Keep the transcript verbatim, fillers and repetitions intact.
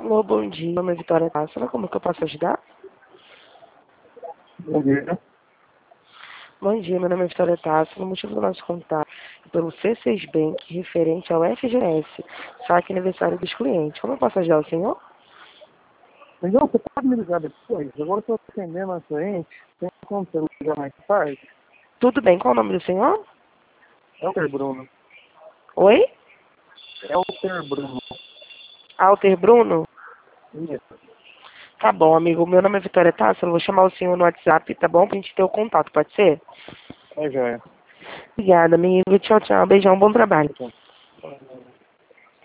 Alô, bom dia. Meu nome é Vitória Tássila. Como que eu posso ajudar? Bom dia. Bom dia, meu nome é Vitória Tássila. O motivo do nosso contato é pelo C seis Bank referente ao F G S, saque aniversário dos clientes. Como eu posso ajudar o senhor? Então, você pode me ligar depois? Agora eu estou atendendo a cliente. Tem como você ligar mais tarde? Tudo bem, qual o nome do senhor? É o Ter Bruno. Oi? É o Ter Bruno. Alter Bruno? Isso. Tá bom, amigo. Meu nome é Vitória Tássila. Eu vou chamar o senhor no WhatsApp, tá bom? Pra gente ter o contato, pode ser? É, já é. Obrigada, amigo. Tchau, tchau. Beijão, bom trabalho. Então.